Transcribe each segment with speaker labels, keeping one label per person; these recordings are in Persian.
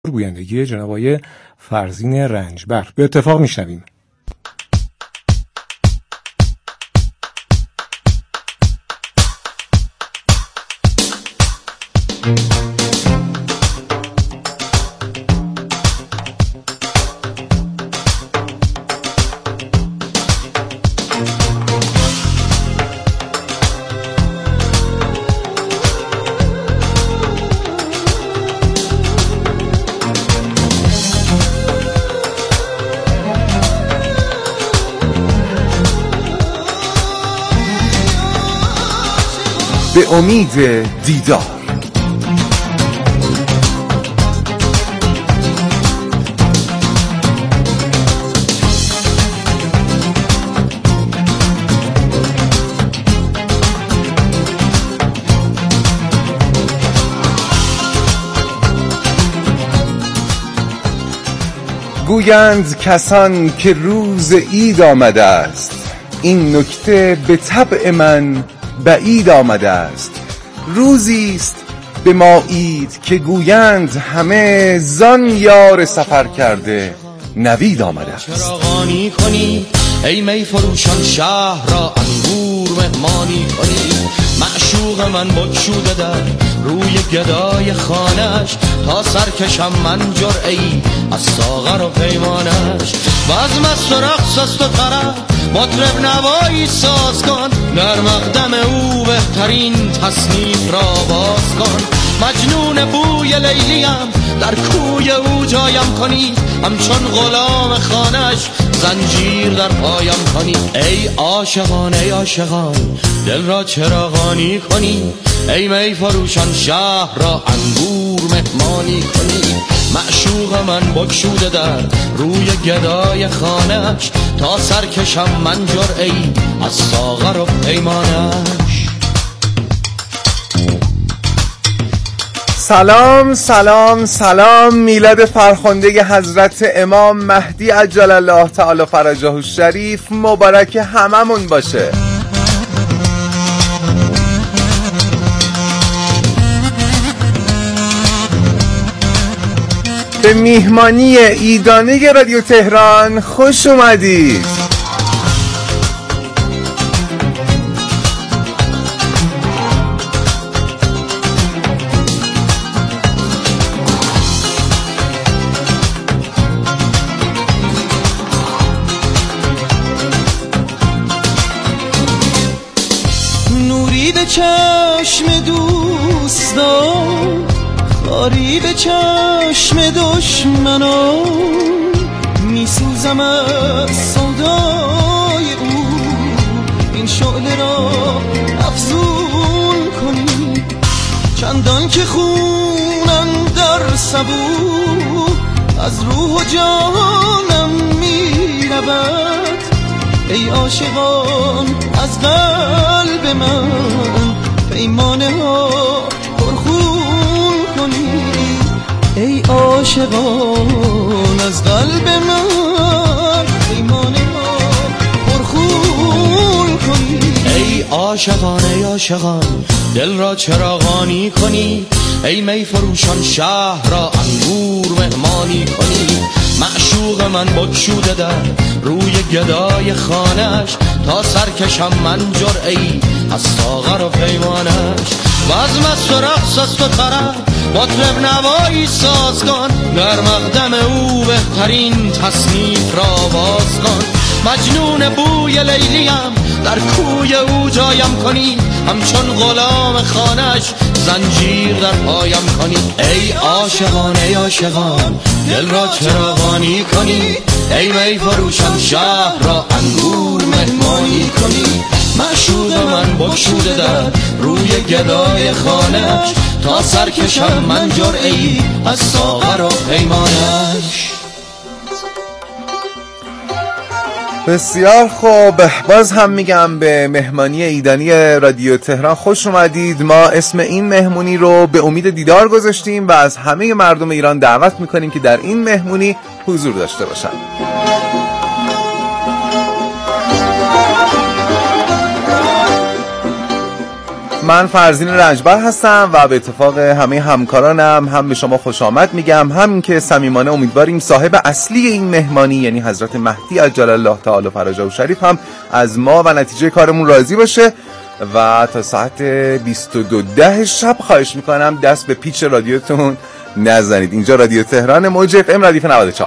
Speaker 1: گویندگی جناب آقای فرزین رنجبر. به اتفاق میشنویم.
Speaker 2: به امید دیدار. گویند کسان که روز عید آمده است، این نکته به طبع من بعید آمده است. روزی است به ما عید که گویند همه زان یار سفر کرده نوید آمده است.
Speaker 3: چراغانی کنی ای می فروشان شهر را انگور مهمانی کنی. معشوق من بگشوده در روی گدای خانش، تا سرکشم من جرعه‌ای از ساغر و پیمانش. بزم است و رقص است و طرب، مطرب نوایی ساز کن، در مقدم او بهترین تصنیف را باز کن. مجنون بوی لیلیم در کوی او جایم کنی، همچون غلام خانش زنجیر در پایم کنی. ای عاشقان ای عاشقان دل را چراغانی کنی، ای می فروشان شهر را انگور مهمانی کنی. معشوق من بگشوده در روی گدای خانش، تا سرکشم من جرعه‌ای از ساغر و پیمانش.
Speaker 2: سلام سلام سلام. میلاد فرخنده حضرت امام مهدی عجل الله تعالی فرجه الشریف مبارک هممون باشه. به میهمانی عیدانه رادیو تهران خوش اومدید.
Speaker 3: نوری به چشم دوستان، خاری به چشم دشمنان، میسوزم از سودای او، این شعله را افزون کنی. چندان که خونم در سبو از روح و جانم میرود، ای عاشقان از قلب من پیمانه ها پرخون کنید. ای عاشقان از قلب من پیمانه ها پرخون کنید. ای عاشقان ای عاشقان دل را چراغانی کنی، ای می فروشان شهر را انگور مهمانی کنی. معشوق من بگشوده در روی گدای خانش، تا سرکشم من جرعه‌ای از ساغر و پیمانش. بزم است و رقص است و طرب، مطرب نوایی ساز کن، در مقدم او بهترین تصنیف را باز کن. مجنون بوی لیلیم در کوی او جایم کنی، همچون غلام خانش زنجیر در پایم کنی. ای عاشقان ای عاشقان دل را چراغانی کنی، ای می فروشان شهر را انگور مهمانی کنی. معشوق من بگشوده در روی گدای خانش، تا سرکشم من جرعه‌ای از ساغر و پیمانش.
Speaker 2: بسیار خوب، باز هم میگم به مهمانی عیدانی رادیو تهران خوش اومدید. ما اسم این مهمونی رو به امید دیدار گذاشتیم و از همه مردم ایران دعوت میکنیم که در این مهمونی حضور داشته باشن. من فرزین رنجبر هستم و به اتفاق همه همکارانم هم به شما خوش آمد میگم، هم که صمیمانه امیدواریم صاحب اصلی این مهمانی یعنی حضرت مهدی عجل الله تعالی فرجه الشریف هم از ما و نتیجه کارمون راضی باشه و تا ساعت 22:10 شب خواهش میکنم دست به پیچ رادیوتون نزنید. اینجا رادیو تهران، موج اف ام ردیف 94.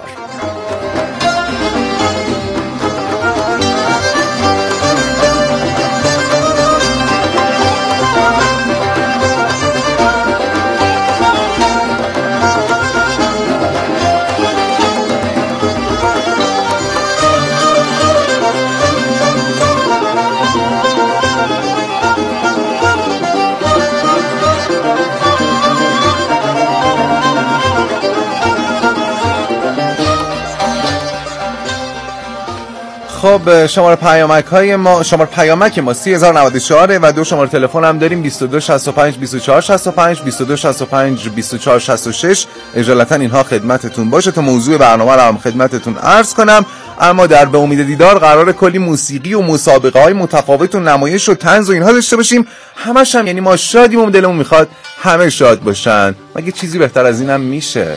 Speaker 2: خب شماره پیامک ما 3094 و دو شماره تلفن هم داریم 2265 2465 2265 2466. اجالتا اینها خدمتتون باشه تا موضوع برنامه رو هم خدمتتون عرض کنم. اما در به امید دیدار قرار کلی موسیقی و مسابقه های متفاوت و نمایش و طنز و اینها داشته باشیم. همش هم یعنی ما شادیم و دلمون میخواد همه شاد باشن. مگه چیزی بهتر از اینم میشه؟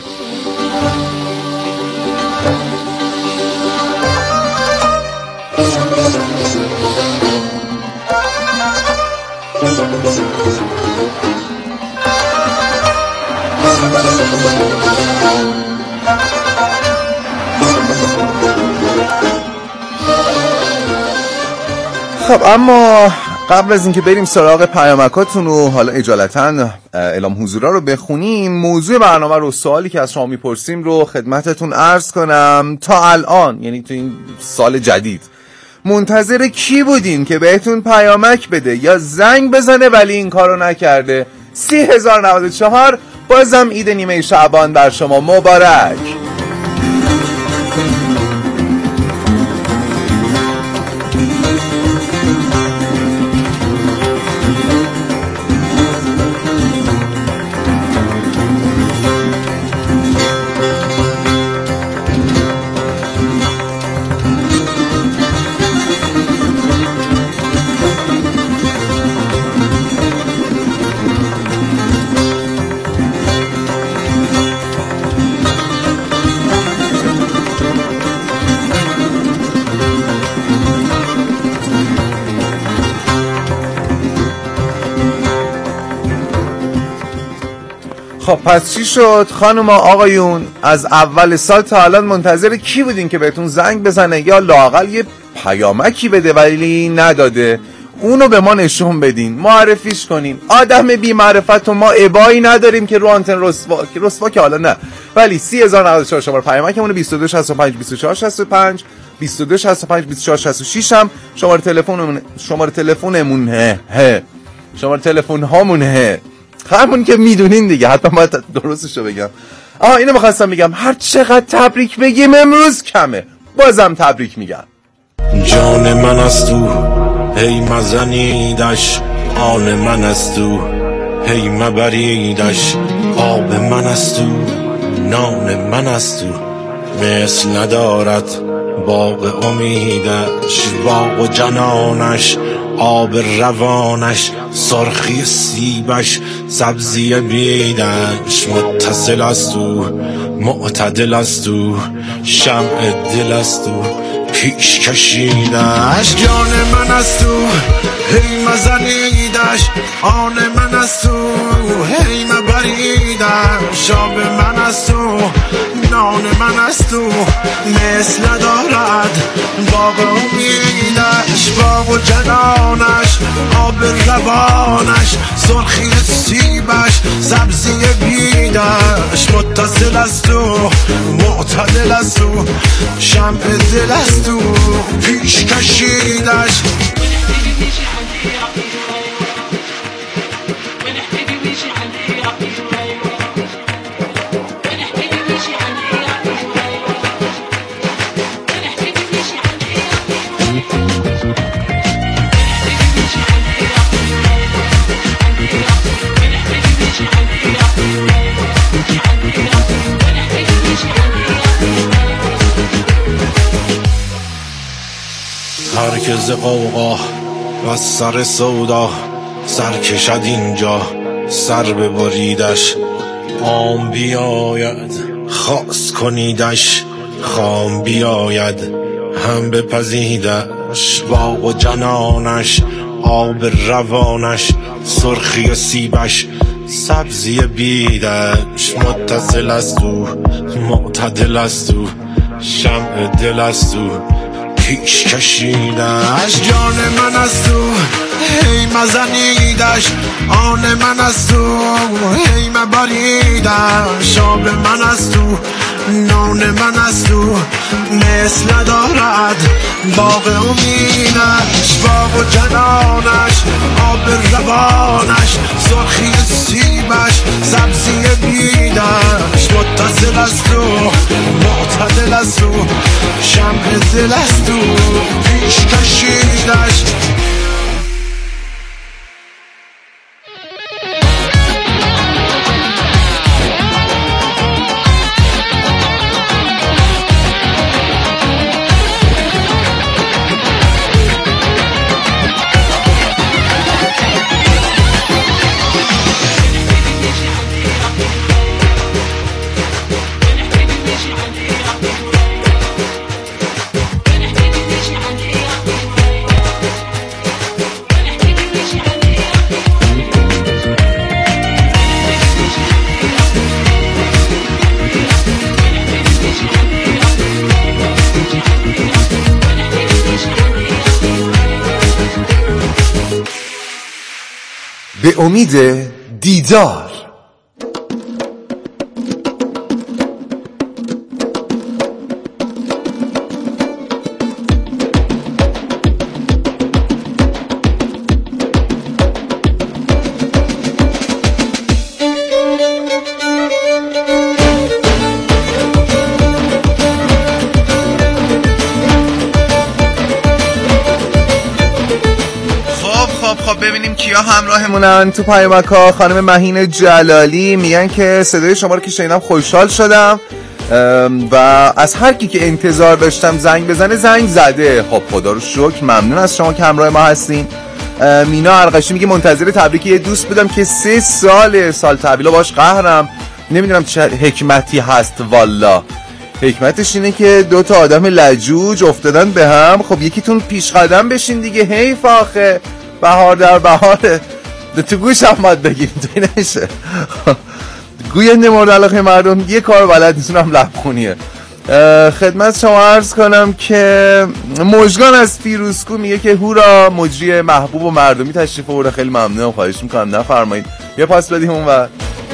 Speaker 2: خب اما قبل از اینکه بریم سراغ پیامکاتون و حالا اجالتا اعلام حضورا رو بخونیم، موضوع برنامه رو، سوالی که از شما میپرسیم رو خدمتتون عرض کنم. تا الان یعنی تو این سال جدید منتظر کی بودین که بهتون پیامک بده یا زنگ بزنه ولی این کارو نکرده؟ 30,094. بازم عید نیمه شعبان بر شما مبارک. خب پس چی شد خانم آقایون؟ از اول سال تا الان منتظر کی بودین که بهتون زنگ بزنه یا لااقل یه پیامکی بده ولی نداده؟ اونو به ما نشون بدین، معرفیش کنین. آدم بی معرفت و ما ابایی نداریم که رو آنتن رسوا که حالا نه، ولی 30,094 شماره پیامکمون 2265 2465 2265 2466 هم شماره تلفن هامونه. همون که میدونین دیگه، حتی باید درستشو بگم. اینو میخواستم بگم، هر چقدر تبریک بگیم امروز کمه. بازم تبریک میگم.
Speaker 3: جان من است تو هی مزنیدش، آن من است تو هی مبریدش، آب من است تو نان من است تو، مثل ندارد باغ امیدش، باغ جنانش آب روانش، سرخی سیبش سبزی بیدش، متصل است او معتدل است او، شمع دل است او پیش کشیدش، جان من است او هی مزنیدش، آن من است او هی مبریدش، آب من است او نان من است او، مثل ندارد باغ امیدش، باغ جنانش آب روانش، سرخی سیبش سبزی بیدش، متصل است او معتدل است او، شمع دل است او پیش کشیدش. هرگز قوقا و سر سودا
Speaker 4: سر کشد اینجا سر ببریدش، عام بیاید خاص کنیدش، خام بیاید هم بپزیدش. باغ و جنانش، آب روانش، سرخی سیبش، سبزی بیدش. متصل است او، معتدل است او، شمع دل است او، پیش کشیدش. جان من است او، هی مزنیدش، آن من است او، هی مبریدش. آب من است او، نان من است او، مثل دارد باغ امیدش. باغ و جنانش، آب روانش، سرخی سیبش، سبزی بیدش. متصل است او، معتدل است او، شمع دل است او، پیش کشیدش.
Speaker 2: به امید دیدار. خب ببینیم کیا همراهمونن تو پیامک‌ها. خانم مهین جلالی میگن که صدای شما رو که شنیدم خوشحال شدم و از هر کی که انتظار داشتم زنگ بزنه زنگ زده. خب خدا رو شکر، ممنون از شما که همراه ما هستین. مینا ارقشی میگه منتظر تبریک یه دوست بودم که 3 سال تحویل باش قهرم، نمیدونم چه حکمتی هست. والا حکمتش اینه که 2 آدم لجوج افتادن به هم. خب یکیتون پیش قدم بشین دیگه. حیف آخه، بهار در بهاره. تو گوش هم باید بگیم توی نشه. گوینده مورد علاقه مردم یه کار بلد نیستونم لبخونیه. خدمت شما عرض کنم که مژگان از فیروزکو میگه که هورا مجری محبوب و مردمی تشریف آورده. خیلی ممنونم، خواهش میکنم نفرمایید یه پاس بدیم اون ور.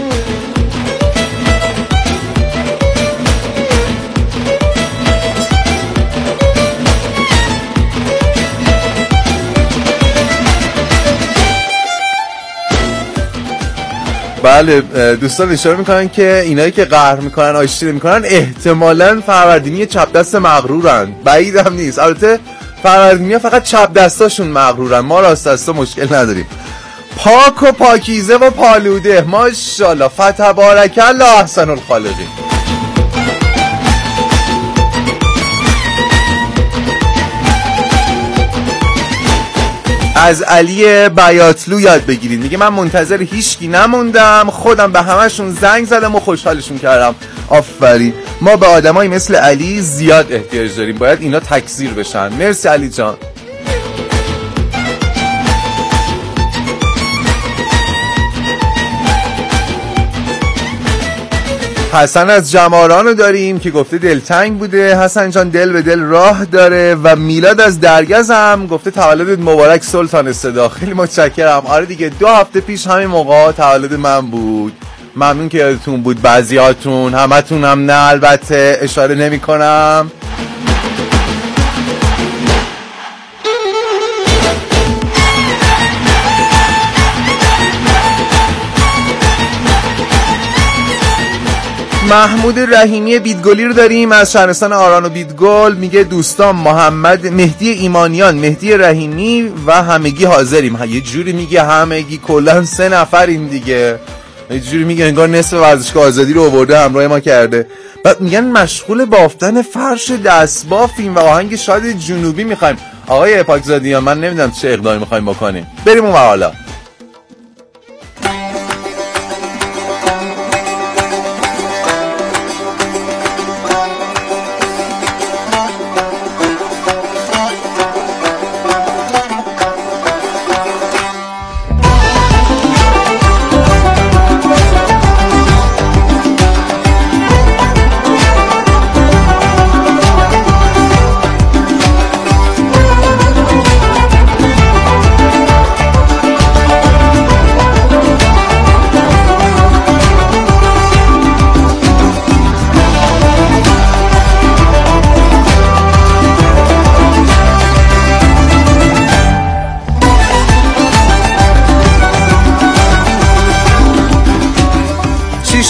Speaker 2: بله دوستان اشاره میکنن که اینایی که قهر میکنن آشتی میکنن احتمالاً فروردینی چپ دست مغرورن. بعیدم نیست. البته فروردینی فقط چپ دستاشون مغرورن، ما راست دستا مشکل نداریم. پاک و پاکیزه و پالوده، ماشاءالله فتبارک الله احسن الخالقین. از علی بیاتلو یاد بگیرید. میگه من منتظر هیچکی نموندم، خودم به همشون زنگ زدم و خوشحالشون کردم. آفرین، ما به آدمایی مثل علی زیاد احتیاج داریم، باید اینا تکثیر بشن. مرسی علی جان. حسن از جمارانو داریم که گفته دلتنگ بوده. حسن جان دل به دل راه داره. و میلاد از درگز هم گفته تولدت مبارک سلطان صدا. خیلی متشکرم. آره دیگه 2 هفته پیش همین موقع تولد من بود. ممنون که یادتون بود. بعضیاتون، همتون هم نه البته، اشاره نمی کنم. محمود رحیمی بیدگلی رو داریم از شهرستان آران و بیدگل. میگه دوستان محمد مهدی ایمانیان، مهدی رحیمی و همگی حاضریم. یه جوری میگه همگی، کلن 3 نفریم دیگه. یه جوری میگه انگار نصف ورزشگاه آزادی رو آورده همراه ما کرده. بعد میگن مشغول بافتن فرش دستبافیم و آهنگ شاد جنوبی میخوایم. آقای پاکزادیان من نمیدونم چه اقدامی میخوایم بکنیم. بریم اون حالا.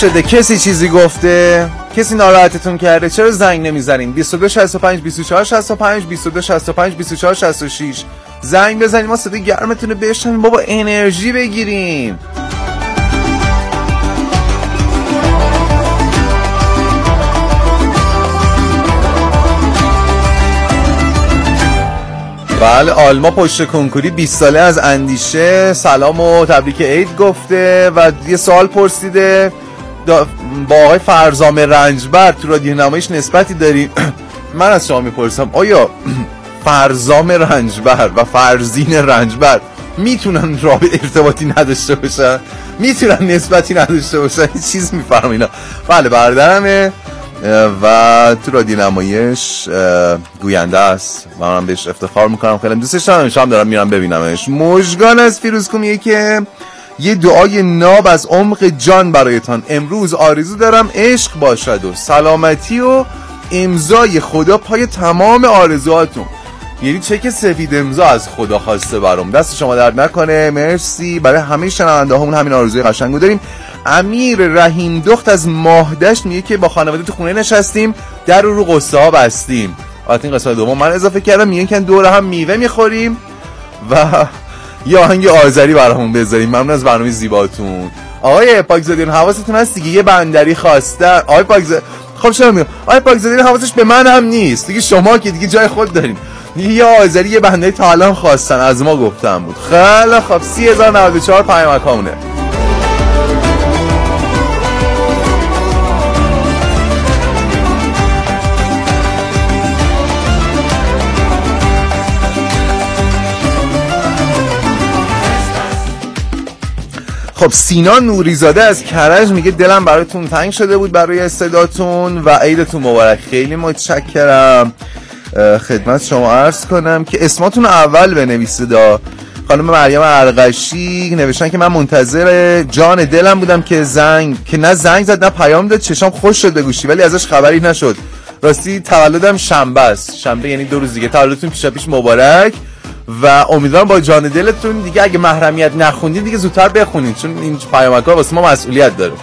Speaker 2: شده؟ کسی چیزی گفته؟ کسی ناراحتتون کرده؟ چرا زنگ نمیزنین؟ 22 65 24 65 22 65 24 66 زنگ بزنید، ما صدای گرمتون رو بشنویم بابا، انرژی بگیریم. بله، آلما پشت کنکوری 20 ساله از اندیشه سلام و تبریک عید گفته و یه سوال پرسیده با آقای فرزام رنجبر تو رادیو نمایش نسبتی داریم؟ من از شما میپرسم آیا فرزام رنجبر و فرزین رنجبر میتونن رابطه ارتباطی نداشته باشن؟ میتونن نسبتی نداشته باشن؟ هیچ چیز میفرم اینا. بله، برادرمه و تو رادیو نمایش گوینده است و من بهش افتخار میکنم، خیلی دوستش دارم، شام دارم میرم ببینمش. مژگان از فیروزکو میگه که یه دعای ناب از عمق جان برایتان. امروز آرزو دارم عشق باشد و سلامتی و امضای خدا پای تمام آرزوهاتون. یعنی چک سفید امضا از خدا خواسته برام. دست شما درد نکنه، مرسی. برای همه شنونده همون همین آرزوی قشنگو داریم. امیر رحیم دخت از ماهدشت میگه که با خانواده تو خونه نشستیم، در رو قصه ها بستیم. البته این قصه دوم من اضافه کردم، میگن که دور هم میوه میخوریم و یه آهنگ آذری برامون بذاریم. ممنون از برنامه زیباتون. آقای پاکزادیان حواستون هست دیگه، یه بندری خواستن. آقای پاکزادیان خب چرا میگم آقای پاکزادیان حواسش به من هم نیست دیگه، شما که دیگه جای خود دارین. یه آذری یه بندری تا الان خواستن، از ما گفتم بود. خیلی خب 30,094 پیامکامونه. خب سینا نوریزاده از کرج میگه دلم براتون تنگ شده بود برای صداتون و عیدتون مبارک. خیلی متشکرم. خدمت شما عرض کنم که اسماتون اول بنویسید. خانم مریم ارغشی نوشتن که من منتظر جان دلم بودم که نه زنگ زد نه پیام داد، چشام خوش شد به گوشی ولی ازش خبری نشد. راستی تولدم شنبه است، شنبه یعنی 2 روز دیگه. تولدتون پیش مبارک و امیدوارم با جان دلتون دیگه اگه محرمیت نخوندین دیگه زودتر بخونین، چون این پیامک‌ها واسه ما مسئولیت داره.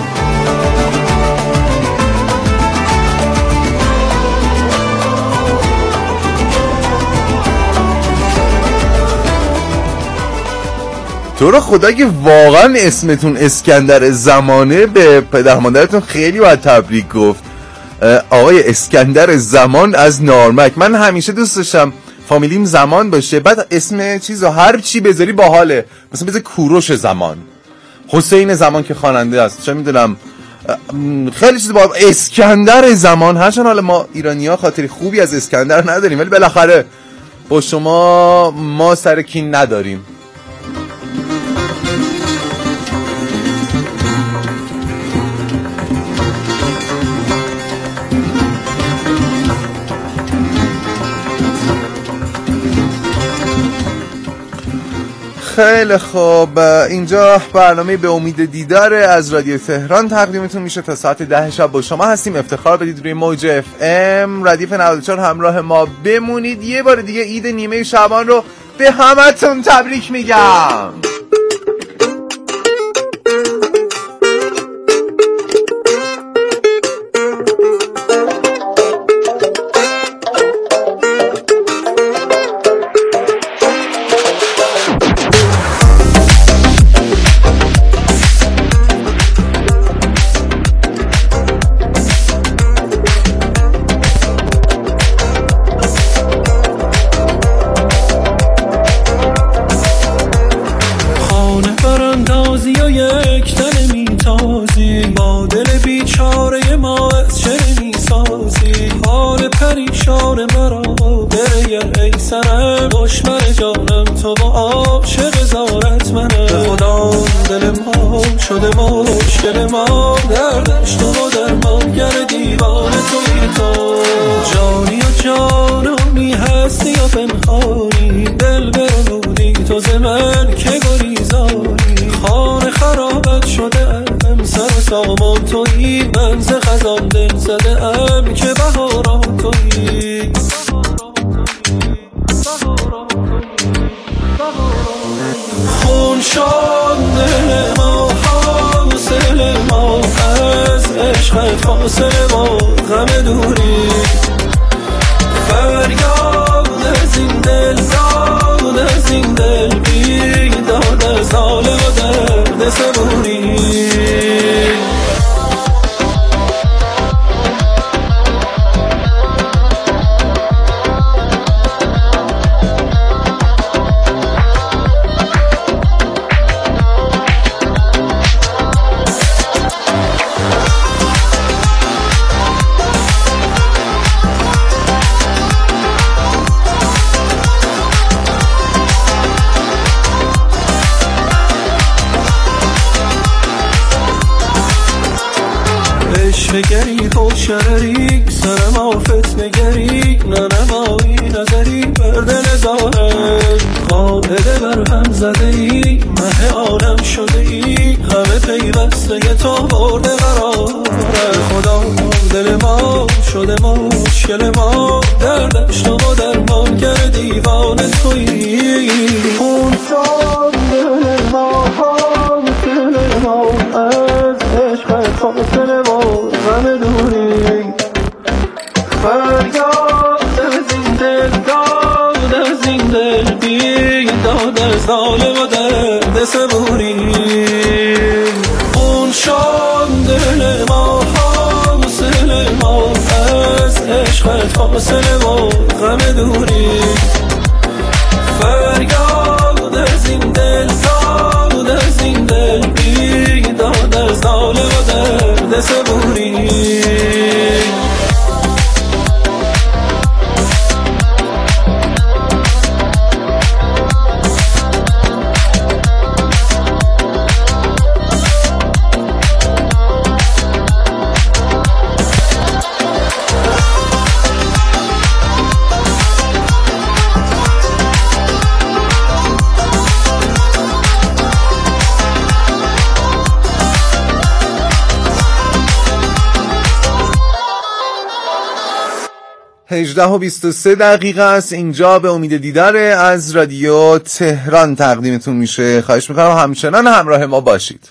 Speaker 2: تو رو خدا که واقعا اسمتون اسکندر زمانه، به پدر مادرتون خیلی باید تبریک گفت. آقای اسکندر زمان از نارمک. من همیشه دوست داشتم فامیلیم زمان باشه، بعد اسم چیزو هر چی بذاری باحاله. مثلا بذار کوروش زمان، حسین زمان که خواننده است، چه میدونم خیلی چیز با اسکندر زمان. هرچند حالا ما ایرانی‌ها خاطری خوبی از اسکندر نداریم ولی بالاخره با شما ما سر کین نداریم. خیلی خوب، اینجا برنامه به امید دیدار از رادیو تهران تقدیمتون میشه. تا ساعت 10 شب با شما هستیم. افتخار بدید روی موج اف ام ردیف 94 همراه ما بمونید. یه بار دیگه عید نیمه شعبان رو به همتون تبریک میگم.
Speaker 5: خون شد دل ما، حاصل ما عشقت فاصله و غم دوری فریاد از این دل زاد از این دل بیداد از حال و درد صبوری نگری و شرری سرم آفت نگری ننمایی نظری بر دل ظاهر قاعده بر هم زده ای مه عالم شده ای همه پیوسته تو برده قرار خدا دل ما شده مشکل ما دردش تو و درمانگر دیوانه تویی اون شاد دل ما دل ما از عشق فاصله ما غم دوری فریاد از این دل داد از این دل بیداد از ظالم و درد صبوری اون شاد دل ما حاصل ما از عشقت فاصله ما غم دوری فریاد از این دل داد از این دل بیداد از ظالم و درد صبوری
Speaker 2: هجده و 23 دقیقه است. اینجا به امید دیدار از رادیو تهران تقدیمتون میشه. خواهش میکنم همچنان همراه ما باشید.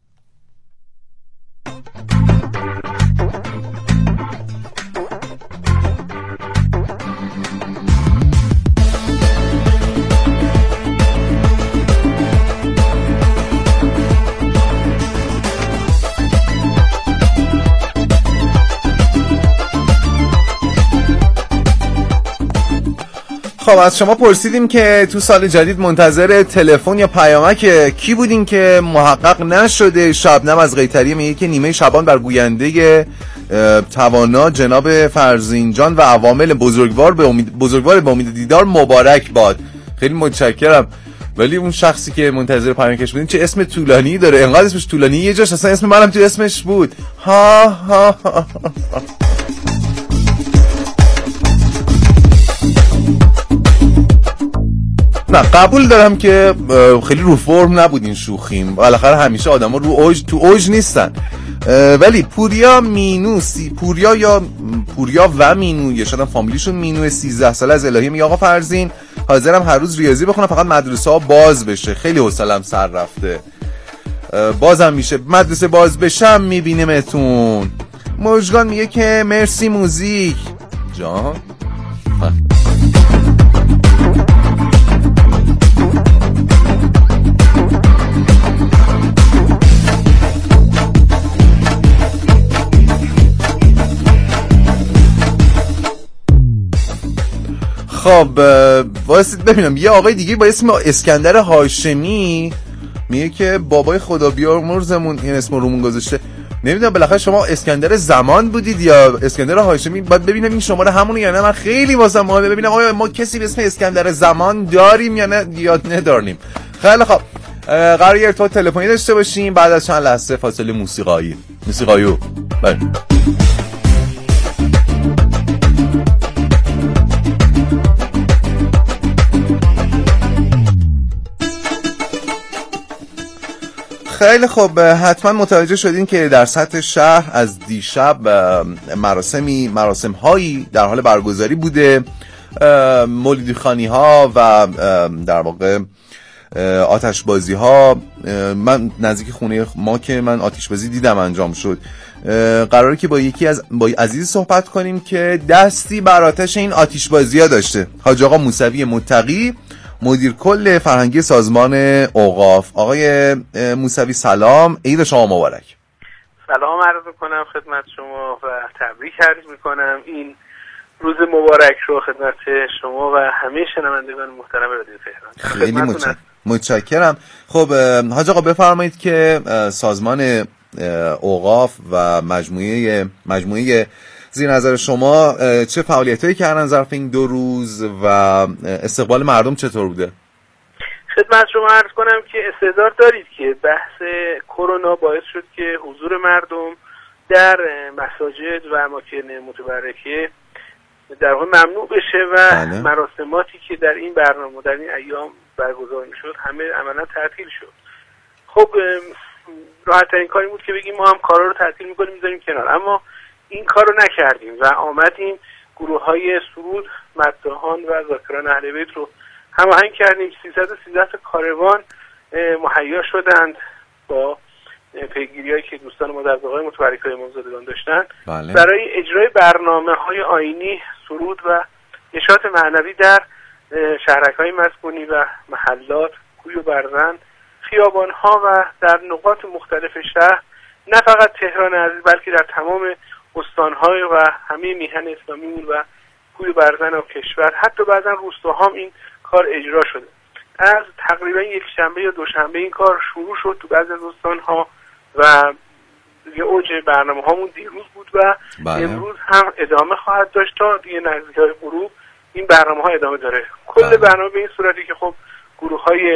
Speaker 2: خب از شما پرسیدیم که تو سال جدید منتظر تلفن یا پیامک کی بودین که محقق نشده. شبنم از قیطری میگه که نیمه شبان بر گوینده توانا جناب فرزین جان و عوامل بزرگوار به امید دیدار مبارک باد. خیلی متشکرم. ولی اون شخصی که منتظر پیامکش بودین چه اسم طولانی داره، انقدر اسمش طولانی یه جاش اصلا اسم منم تو اسمش بود. ها ها ها نه قبول دارم که خیلی رو فرم نبودین شوخیم، بالاخره همیشه آدم ها تو اوج نیستن. ولی پوریا و مینو یا شاید فامیلیشون مینو 13 ساله از الهی میگه آقا فرزین حاضرم هر روز ریاضی بخونم فقط مدرسه ها باز بشه، خیلی حوصله‌ام سر رفته. بازم میشه مدرسه باز بشم میبینیمتون. مژگان میگه که مرسی موزیک جان. خب واسید ببینم یه آقای دیگه با اسم اسکندر هاشمی میگه که بابای خدا بیامرزمون این اسم رومون گذاشته. نمیدونم بالاخره شما اسکندر زمان بودید یا اسکندر هاشمی؟ باید ببینم این شماره همونه یا نه. من خیلی واسم مهمه ببینم آیا ما کسی به اسم اسکندر زمان داریم یا نه یا نداریم. خیلی خب قراره یه ارتباط تلفنی داشته باشیم بعد از چند لحظه فاصله موسیقایی. بله خیلی خب حتما متوجه شدین که در سطح شهر از دیشب مراسم هایی در حال برگزاری بوده. مولیدی خانی ها و در واقع آتشبازی ها. من نزدیک خونه ما که من آتشبازی دیدم انجام شد. قراره که با یکی از عزیزی صحبت کنیم که دستی بر آتش این آتشبازی ها داشته. حاج آقا موسوی متقی، مدیر کل فرهنگی سازمان اوقاف. آقای موسوی سلام، عید شما مبارک.
Speaker 6: سلام عرض میکنم خدمت شما و تبریک عرض میکنم این روز مبارک رو خدمت شما و همه شنوندگان محترم رادیو تهران.
Speaker 2: خیلی متشکرم. خب حاج آقا بفرمایید که سازمان اوقاف و مجموعه زیر نظر شما چه فعالیتایی کردن ظرف این 2 روز و استقبال مردم چطور بوده؟
Speaker 6: خدمت شما عرض کنم که استعداد دارید که بحث کرونا باعث شد که حضور مردم در مساجد و اماکن متبرکه در واقع ممنوع بشه و مراسماتی که در این برنامه در این ایام برگزار میشد همه عملا تعطیل شد. خب راحت ترین کاری بود که بگیم ما هم کارا رو تعطیل میکنیم میذاریم کنار، اما این کار رو نکردیم و آمدیم گروه های سرود، مداحان و ذاکران اهل بیت رو هماهنگ کردیم. 313 تا کاروان مهیا شدند با پیگیری‌هایی که دوستان ما در ذوق‌های متبرکه امامزادگان داشتن برای اجرای برنامه‌های آیینی، سرود و نشاط معنوی در شهرک‌های مسکونی و محلات، کوی و برزن، خیابان‌ها و در نقاط مختلف شهر، نه فقط تهران عزیز بلکه در تمام استان‌های و همه میهن اسلامی و کوی و برزن و کشور، حتی بعضا روستاها هم این کار اجرا شده. از تقریبا یک شنبه یا دوشنبه این کار شروع شد تو بعضی از استان‌ها و دیگه اوج برنامه‌هامون دیروز بود و امروز هم ادامه خواهد داشت تا دیگه نزدیکای غروب این برنامه‌ها ادامه داره. کل برنامه به این صورتی که خب گروه‌های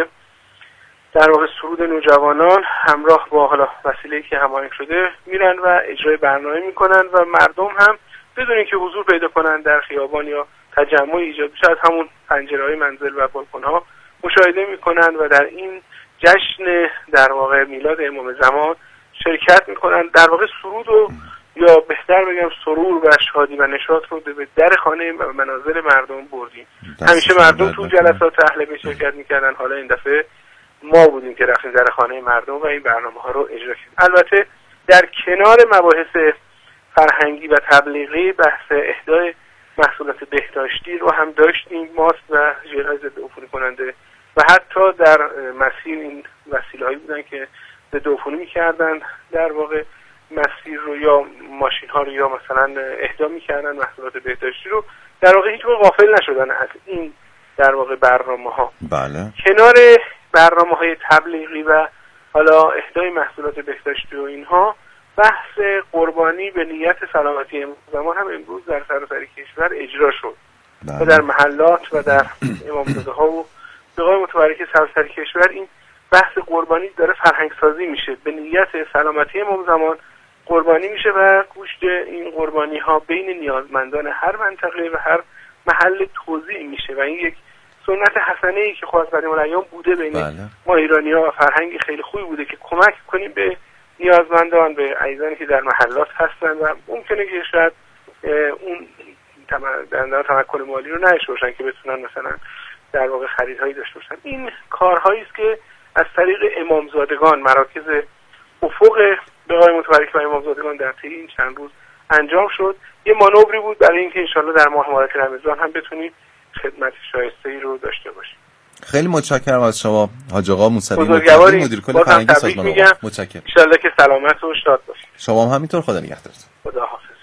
Speaker 6: در واقع سرود نوجوانان همراه با حالا وسیله‌ای که هماهنگ شده میرن و اجرای برنامه میکنن و مردم هم بدون اینکه حضور پیدا کنن در خیابان یا تجمع ایجاد بشه از همون پنجره‌های منزل و بالکن‌ها مشاهده میکنن و در این جشن در واقع میلاد امام زمان شرکت میکنن. در واقع سرود و یا بهتر بگم سرور و شادی و نشاط رو به در خانه و منازل مردم بردیم. همیشه مردم تو جلسات اهل بیت شرکت میکردن، حالا این دفعه ما بودیم که رفتیم در خانه مردم و این برنامه‌ها رو اجرا کردیم. البته در کنار مباحث فرهنگی و تبلیغی بحث اهدای محصولات بهداشتی رو هم داشتیم، ماسک و ژل‌های ضد عفونی کننده و حتی در مسیر این وسیله‌هایی بودن که ضد عفونی می‌کردن در واقع مسیر رو یا ماشین‌ها رو یا مثلا اهدا می‌کردن محصولات بهداشتی رو. در واقع هیچ موقع غافل نشدن از این در واقع برنامه‌ها.
Speaker 2: بله.
Speaker 6: کنار برنامه‌های تبلیغی و حالا اهدای محصولات بهداشتی و اینها، بحث قربانی به نیت سلامتی زمان هم امروز در سراسر کشور اجرا شد و در محلات و در امامزاده‌ها و ذوق‌های متبرکه سراسر کشور این بحث قربانی داره فرهنگ سازی میشه. به نیت سلامتی امام زمان قربانی میشه و گوشت این قربانی ها بین نیازمندان هر منطقه و هر محل توزیع میشه و این یک سنت حسنه ای که خب از قدیم الایام بوده بین ما ایرانی‌ها و فرهنگ خیلی خوبی بوده که کمک کنیم به نیازمندان، به عزیزانی که در محلات هستن و ممکنه که شاید اون تمکن مالی رو نداشته باشن که بتونن مثلا در واقع خریدهایی داشته باشن. این کارهایی است که از طریق امامزادگان، مراکز افق بقای متبرک و امامزادگان در طی این چند روز انجام شد. یه مانوری بود برای اینکه انشالله در ماه مبارک رمضان هم بتونیم خدمت شایسته‌ای رو داشته باشیم.
Speaker 2: خیلی متشکرم از شما حاج آقا موسوی مدیر کل فرهنگی سازمان اوقاف. متشکرم.
Speaker 6: انشالله که سلامت و شاد باشید.
Speaker 2: شما هم همینطور. خدا نگهدارتون.
Speaker 6: خدا حافظ.